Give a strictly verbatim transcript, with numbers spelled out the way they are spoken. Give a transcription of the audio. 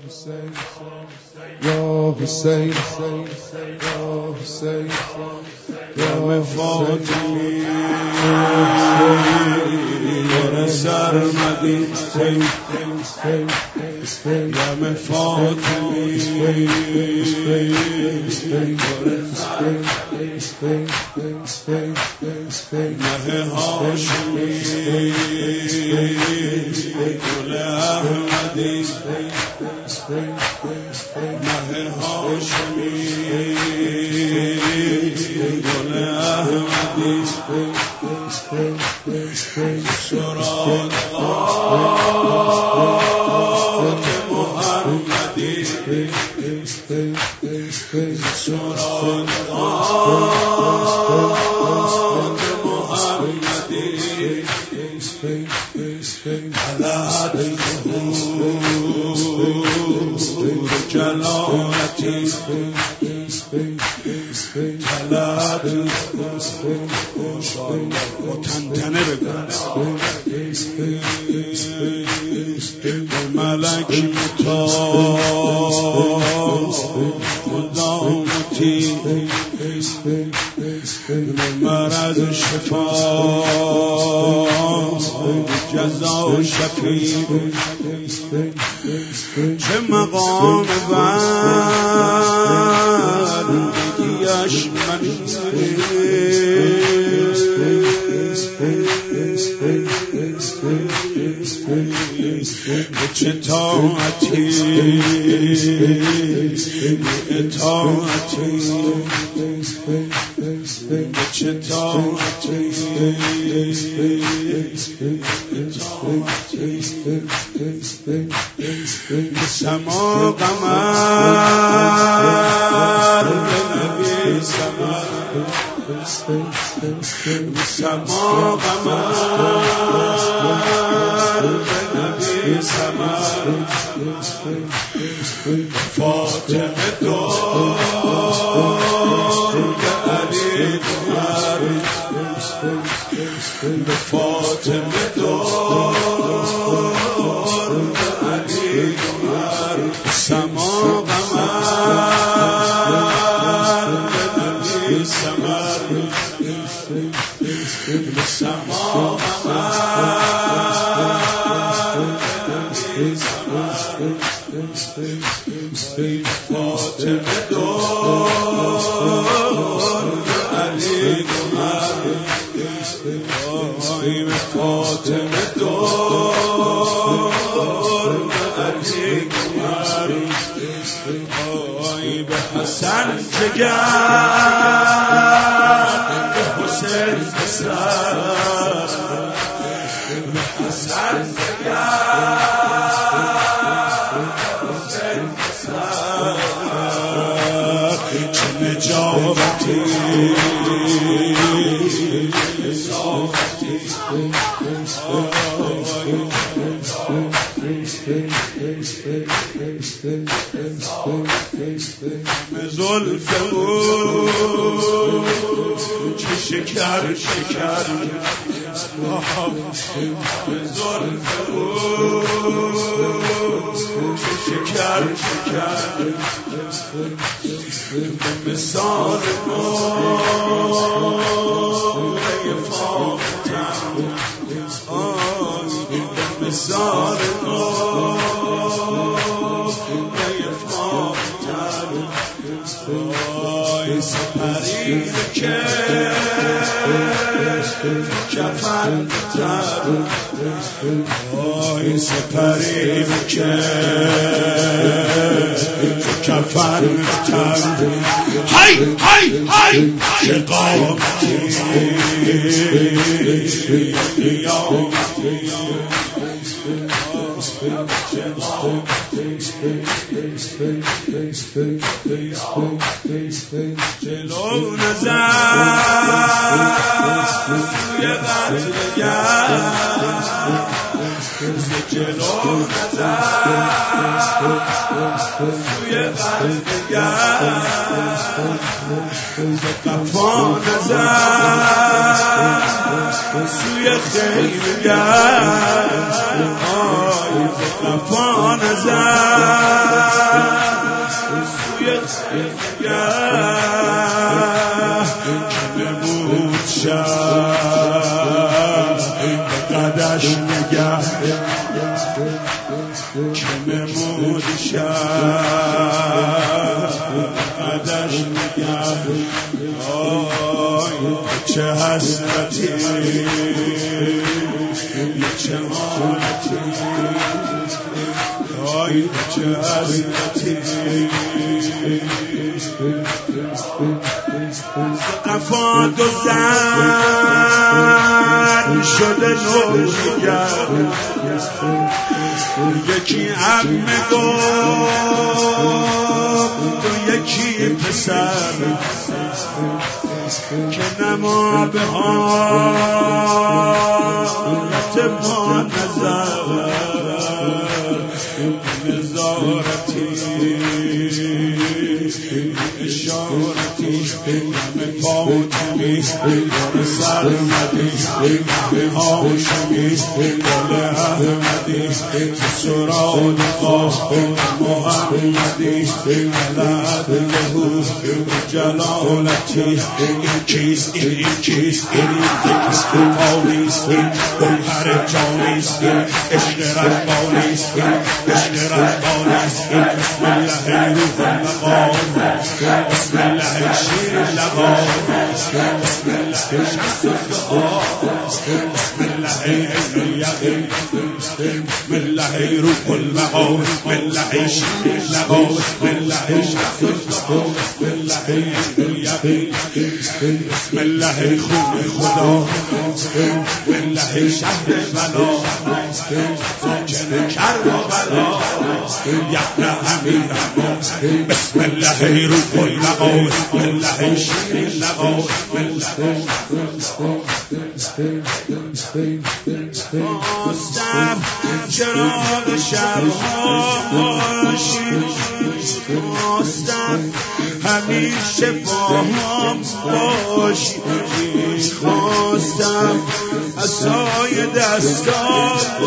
یا حسین یا حسین یا فاطمی یا سرمدی یا فاطمی مه هاشمی گل احمدی مه هاشمی گل احمدی شراد قات محمدی شراد قات محمدی علت ظهور جلالتی طلب با تنتنه بگن ملک متاع مدامتی مرض شفا جزا و شفیع چه مقام بندگیش منی چه طاعتی اطاعتی چه طاعتی سما قمر به نبی سمر سما قمر به نبی سمر فاطمه دار به علی قمر فاطمه دار به علی قمر سما قمر به نبی سمر سما قمر فاطمه دار علی قمر فاطمه دار علی قمر به حسن جگر به حسین سر به حسن جگر چه نجابتی زلف او چه شکر شکر زلف او چه شکر شکر به مثال موله فاختم به مثال موله فاختم سپری که کفن تر آی سپری که کفن تر های های های چه قامتی جلو نظر سوی قتلگر جلو نظر سوی قتلگر قفا نظر سوی خیلگر قفا نظر نگه که نمود شب به قدش نگه که نمود شب قدش نگه آی چه حسرتی چه حالتی آی چه حسرتی قفا دو زن شده نوگر یکی عمه گفت و یکی پسر که نما به حالت ما نظر نظارتی اشارتی همه فاطمی بار سرمدی همه هاشمی بال احمدی سراد قاه محمدی علت لهو جلالتی این چیست این این چیست این یکیست این فالیست این گوهر جانیست این عشق ربانیست این عشق ربانیست این بسم الله روح المقام بسم الله شیر لقام بسم الله شمس الضحا بسم الله علم اليقين بسم الله روح المقام بسم الله شیر لقام بسم الله شمس الضحا بسم الله علم اليقين بسم الله خون خدا بسم الله شهر بلا ساکن کربلا یحیی امیر بسم الله روح المقام بسم الله شیر لقام خواستم چراغ شبها باشی خواستم همیشه با هم باشی خواستم عصای دستام